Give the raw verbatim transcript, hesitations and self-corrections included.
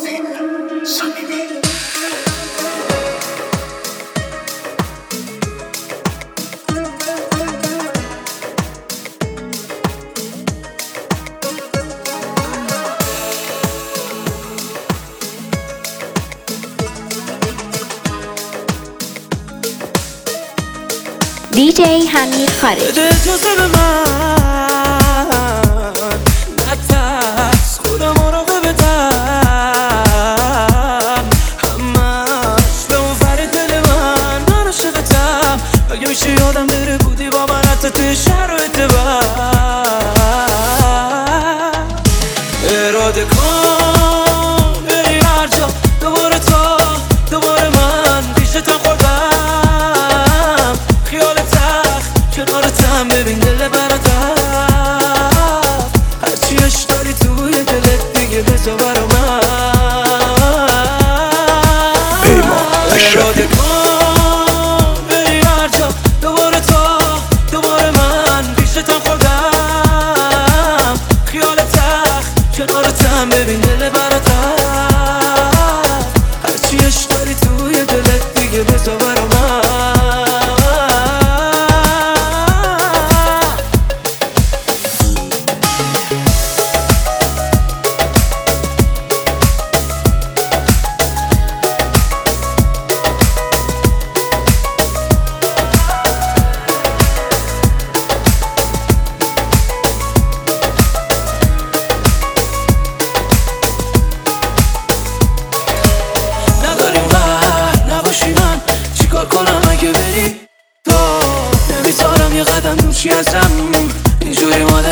آرتین صمیمی. دی جی حمید خارج. بده اجازه به من نترس، خودم مراقبتم، همش به اون ور دل من من عاشقتم. مگه میشه یادم بره بودی با من حتی توی شهر و اعتبار. اراده کن بری هر جا، دوباره تو دوباره من پیشتم خوردم، خیال تخت کنارتم، ببین دل براتم، هرچی عشق داری توی دلت دیگه بذار برا من. اراده کن بری هر جا، دوباره تو دوباره من پیشتم خوردم، خیال تخت کنارتم، ببین دل براتم، هرچی عشق داری توی دلت دیگه بذار برا من. کنم اگه بری تو نمیذارم یه قدم دوشی ازم، اینجوری مادر